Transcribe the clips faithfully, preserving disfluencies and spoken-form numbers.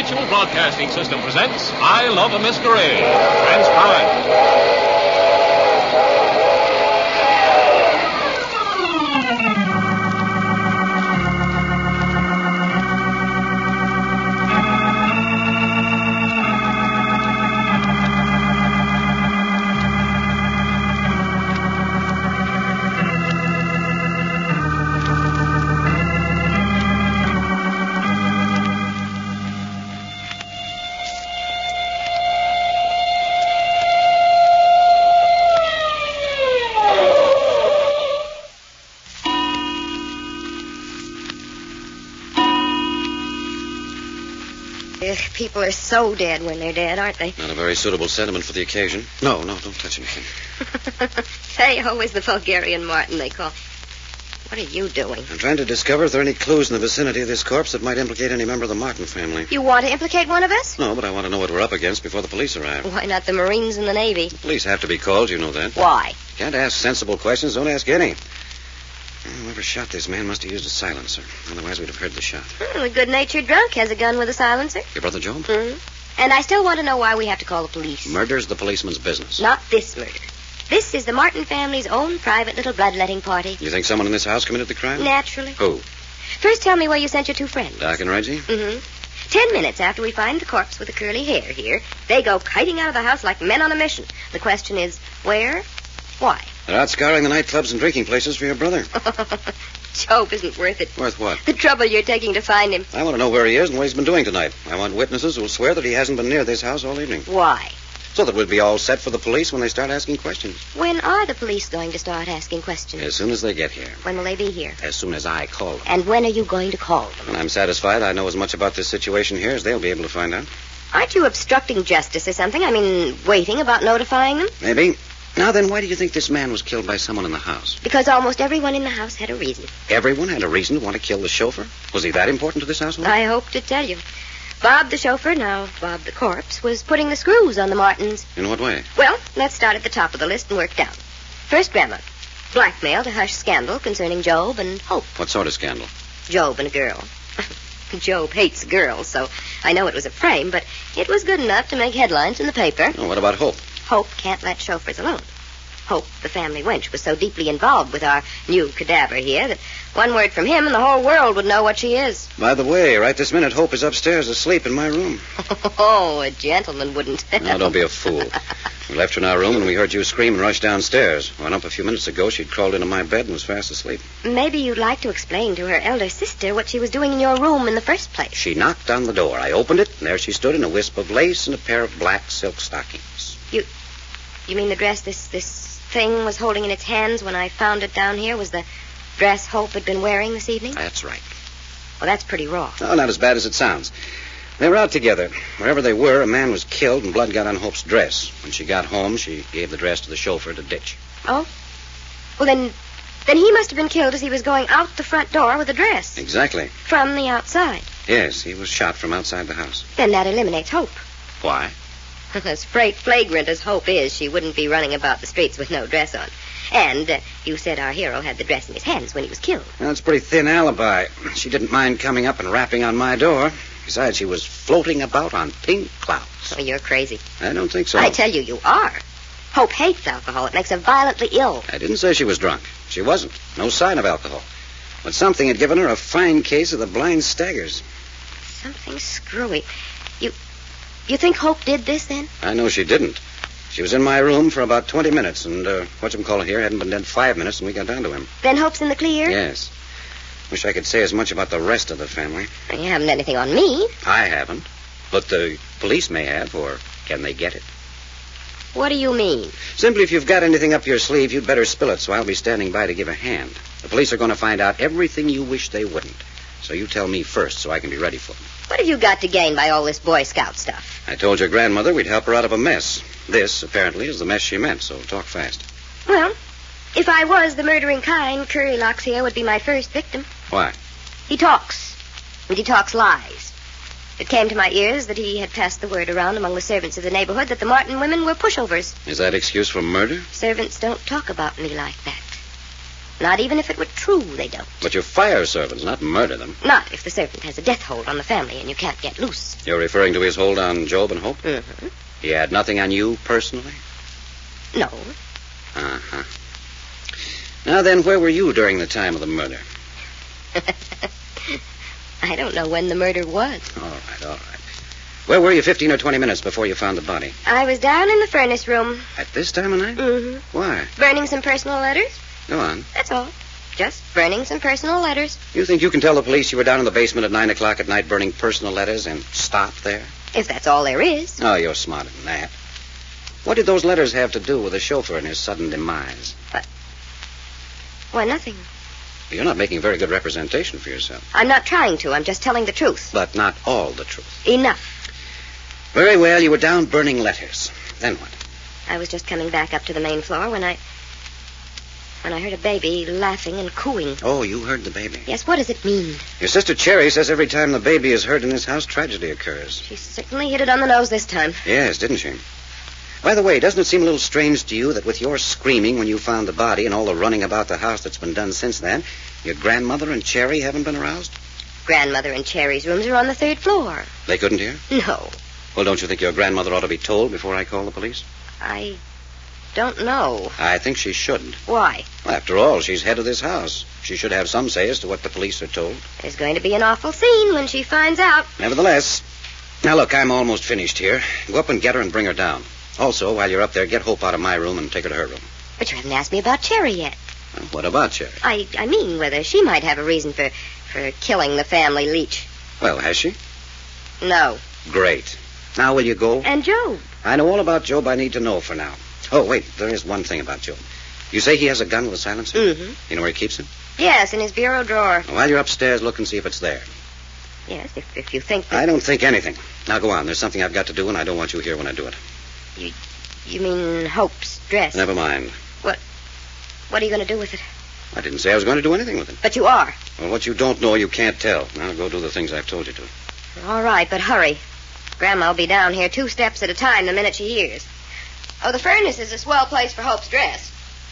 Mutual Broadcasting System presents I Love a Masquerade. Transcribed. People are so dead when they're dead, aren't they? Not a very suitable sentiment for the occasion. No, no, don't touch anything. Theo is the Bulgarian Martin they call. What are you doing? I'm trying to discover if there are any clues in the vicinity of this corpse that might implicate any member of the Martin family. You want to implicate one of us? No, but I want to know what we're up against before the police arrive. Why not the Marines and the Navy? The police have to be called, you know that. Why? Can't ask sensible questions, don't ask any. Whoever shot this man must have used a silencer. Otherwise, we'd have heard the shot. Well, a good-natured drunk has a gun with a silencer. Your brother Joe? Mm-hmm. And I still want to know why we have to call the police. Murder's the policeman's business. Not this murder. This is the Martin family's own private little bloodletting party. You think someone in this house committed the crime? Naturally. Who? First, tell me where you sent your two friends. Doc and Reggie? Mm-hmm. Ten minutes after we find the corpse with the curly hair here, they go kiting out of the house like men on a mission. The question is, where? Why? They're out scouring the nightclubs and drinking places for your brother. Job isn't worth it. Worth what? The trouble you're taking to find him. I want to know where he is and what he's been doing tonight. I want witnesses who will swear that he hasn't been near this house all evening. Why? So that we'll be all set for the police when they start asking questions. When are the police going to start asking questions? As soon as they get here. When will they be here? As soon as I call them. And when are you going to call them? When I'm satisfied I know as much about this situation here as they'll be able to find out. Aren't you obstructing justice or something? I mean, waiting about notifying them? Maybe. Now then, why do you think this man was killed by someone in the house? Because almost everyone in the house had a reason. Everyone had a reason to want to kill the chauffeur? Was he that important to this household? I hope to tell you. Bob the chauffeur, now Bob the corpse, was putting the screws on the Martins. In what way? Well, let's start at the top of the list and work down. First, Grandma. Blackmail to hush scandal concerning Job and Hope. What sort of scandal? Job and a girl. Job hates girls, so I know it was a frame, but it was good enough to make headlines in the paper. Oh, what about Hope? Hope can't let chauffeurs alone. Hope, the family wench, was so deeply involved with our new cadaver here that one word from him and the whole world would know what she is. By the way, right this minute, Hope is upstairs asleep in my room. Oh, a gentleman wouldn't. No, don't be a fool. We left her in our room and we heard you scream and rush downstairs. Went up a few minutes ago. She'd crawled into my bed and was fast asleep. Maybe you'd like to explain to her elder sister what she was doing in your room in the first place. She knocked on the door. I opened it, and there she stood in a wisp of lace and a pair of black silk stockings. You, you mean the dress this, this... thing was holding in its hands when I found it down here was the dress Hope had been wearing this evening? That's right. Well, that's pretty raw. No, not as bad as it sounds. They were out together. Wherever they were, a man was killed and blood got on Hope's dress. When she got home, she gave the dress to the chauffeur to ditch. Oh? Well, then, then he must have been killed as he was going out the front door with the dress. Exactly. From the outside. Yes, he was shot from outside the house. Then that eliminates Hope. Why? As flagrant as Hope is, she wouldn't be running about the streets with no dress on. And uh, you said our hero had the dress in his hands when he was killed. Well, that's a pretty thin alibi. She didn't mind coming up and rapping on my door. Besides, she was floating about on pink clouds. Oh, you're crazy. I don't think so. I tell you, you are. Hope hates alcohol. It makes her violently ill. I didn't say she was drunk. She wasn't. No sign of alcohol. But something had given her a fine case of the blind staggers. Something screwy. You... You think Hope did this, then? I know she didn't. She was in my room for about twenty minutes, and uh, whatchamacallit here hadn't been dead five minutes when we got down to him. Then Hope's in the clear? Yes. Wish I could say as much about the rest of the family. You haven't anything on me. I haven't. But the police may have, or can they get it? What do you mean? Simply, if you've got anything up your sleeve, you'd better spill it, so I'll be standing by to give a hand. The police are going to find out everything you wish they wouldn't. So you tell me first, so I can be ready for them. What have you got to gain by all this Boy Scout stuff? I told your grandmother we'd help her out of a mess. This, apparently, is the mess she meant, so talk fast. Well, if I was the murdering kind, Currylocks here would be my first victim. Why? He talks, and he talks lies. It came to my ears that he had passed the word around among the servants of the neighborhood that the Martin women were pushovers. Is that excuse for murder? Servants don't talk about me like that. Not even if it were true, they don't. But you fire servants, not murder them. Not if the servant has a death hold on the family and you can't get loose. You're referring to his hold on Job and Hope? Mm-hmm. He had nothing on you personally? No. Uh-huh. Now then, where were you during the time of the murder? I don't know when the murder was. All right, all right. Where were you fifteen or twenty minutes before you found the body? I was down in the furnace room. At this time of night? Mm-hmm. Why? Burning some personal letters. Go on. That's all. Just burning some personal letters. You think you can tell the police you were down in the basement at nine o'clock at night burning personal letters and stop there? If that's all there is. Oh, you're smarter than that. What did those letters have to do with the chauffeur and his sudden demise? But... Why, nothing. You're not making a very good representation for yourself. I'm not trying to. I'm just telling the truth. But not all the truth. Enough. Very well, you were down burning letters. Then what? I was just coming back up to the main floor when I... when I heard a baby laughing and cooing. Oh, you heard the baby? Yes, what does it mean? Your sister Cherry says every time the baby is heard in this house, tragedy occurs. She certainly hit it on the nose this time. Yes, didn't she? By the way, doesn't it seem a little strange to you that with your screaming when you found the body and all the running about the house that's been done since then, your grandmother and Cherry haven't been aroused? Grandmother and Cherry's rooms are on the third floor. They couldn't hear? No. Well, don't you think your grandmother ought to be told before I call the police? I don't know. I think she should. Why? Well, after all, she's head of this house. She should have some say as to what the police are told. There's going to be an awful scene when she finds out. Nevertheless. Now, look, I'm almost finished here. Go up and get her and bring her down. Also, while you're up there, get Hope out of my room and take her to her room. But you haven't asked me about Cherry yet. Well, what about Cherry? I, I mean whether she might have a reason for, for killing the family leech. Well, has she? No. Great. Now will you go? And Job. I know all about Job I need to know for now. Oh, wait, there is one thing about Job. You say he has a gun with a silencer? Mm-hmm. You know where he keeps it? Yes, in his bureau drawer. Well, while you're upstairs, look and see if it's there. Yes, if, if you think that... I don't think anything. Now go on. There's something I've got to do, and I don't want you here when I do it. You, you mean Hope's dress? Never mind. What, what are you going to do with it? I didn't say I was going to do anything with it. But you are. Well, what you don't know, you can't tell. Now go do the things I've told you to. All right, but hurry. Grandma'll be down here two steps at a time the minute she hears. Oh, the furnace is a swell place for Hope's dress.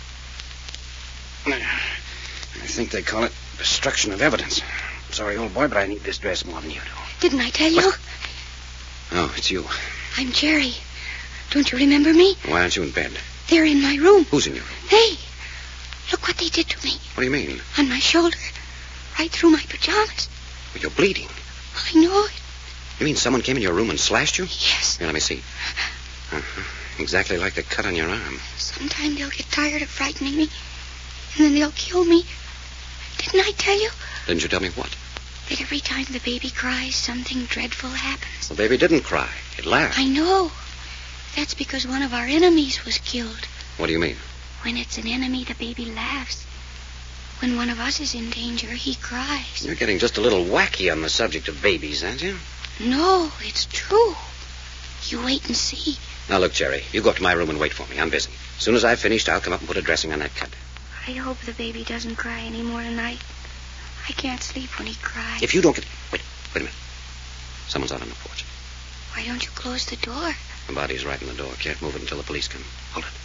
I think they call it destruction of evidence. Sorry, old boy, but I need this dress more than you do. Didn't I tell you? What? Oh, it's you. I'm Cherry. Don't you remember me? Why aren't you in bed? They're in my room. Who's in your room? They. Look what they did to me. What do you mean? On my shoulder. Right through my pajamas. Well, you're bleeding. I know it. You mean someone came in your room and slashed you? Yes. Here, let me see. Uh-huh. Exactly like the cut on your arm. Sometime they'll get tired of frightening me, and then they'll kill me. Didn't I tell you? Didn't you tell me what? That every time the baby cries, something dreadful happens. The baby didn't cry. It laughed. I know. That's because one of our enemies was killed. What do you mean? When it's an enemy, the baby laughs. When one of us is in danger, he cries. You're getting just a little wacky on the subject of babies, aren't you? No, it's true. You wait and see. Now, look, Jerry, you go up to my room and wait for me. I'm busy. As soon as I've finished, I'll come up and put a dressing on that cut. I hope the baby doesn't cry anymore tonight. I can't sleep when he cries. If you don't get... Wait, wait a minute. Someone's out on the porch. Why don't you close the door? The body's right in the door. Can't move it until the police come. Hold it.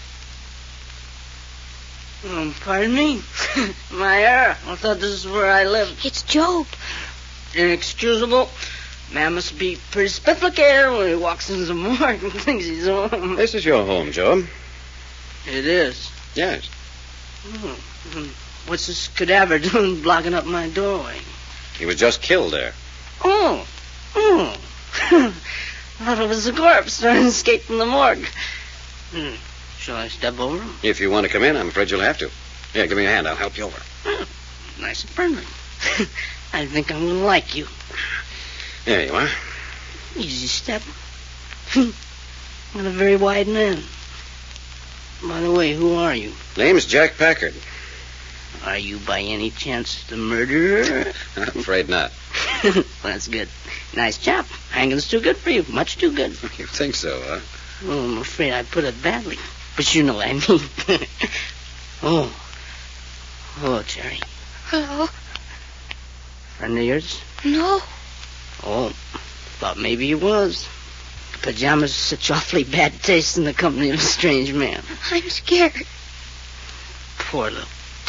Um, pardon me? My hair. I thought this is where I lived. It's Job. Inexcusable. Man must be pretty spifflicated when he walks into the morgue and thinks he's home. This is your home, Joe. It is. Yes. Oh, what's this cadaver doing blocking up my doorway? He was just killed there. Oh. Oh. I thought it was a corpse trying to escape from the morgue. Hmm. Shall I step over him? If you want to come in, I'm afraid you'll have to. Here, give me a hand. I'll help you over. Oh, nice and friendly. I think I'm going to like you. There you are. Easy step. Not a very wide man. By the way, who are you? Name's Jack Packard. Are you by any chance the murderer? I'm afraid not. Well, that's good. Nice job. Hanging's too good for you. Much too good. You think so, huh? Oh, I'm afraid I put it badly. But you know what I mean. Oh. Oh, Cherry. Hello? Friend of yours? No. Oh, thought maybe he was. Pajamas are such awfully bad taste in the company of a strange man. I'm scared. Poor little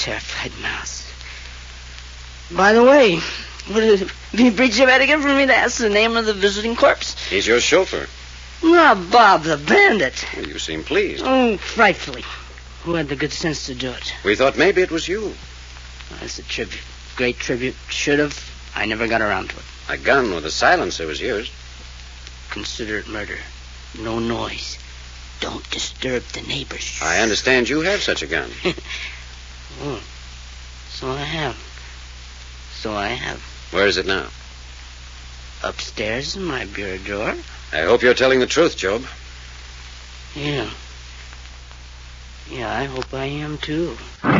terrified mouse. By the way, would it be breach of etiquette for me to ask the name of the visiting corpse? He's your chauffeur. Not Bob the Bandit. Well, you seem pleased. Oh, frightfully. Who had the good sense to do it? We thought maybe it was you. Well, that's a tribute. Great tribute. Should have. I never got around to it. A gun with a silencer was yours. Consider it murder. No noise. Don't disturb the neighbors. I understand you have such a gun. Oh, so I have. So I have. Where is it now? Upstairs in my bureau drawer. I hope you're telling the truth, Job. Yeah. Yeah, I hope I am, too.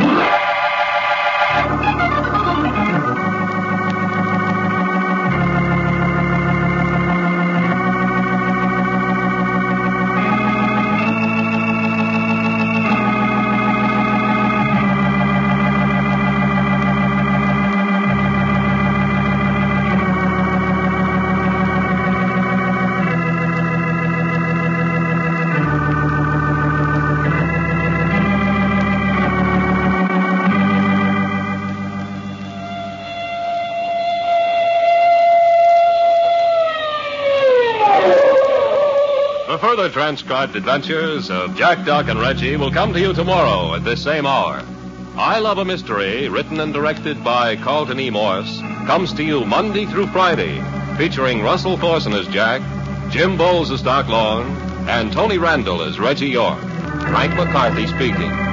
The further transcribed adventures of Jack, Doc, and Reggie will come to you tomorrow at this same hour. I Love a Mystery, written and directed by Carlton E. Morse, comes to you Monday through Friday, featuring Russell Thorson as Jack, Jim Bowles as Doc Long, and Tony Randall as Reggie York. Frank McCarthy speaking.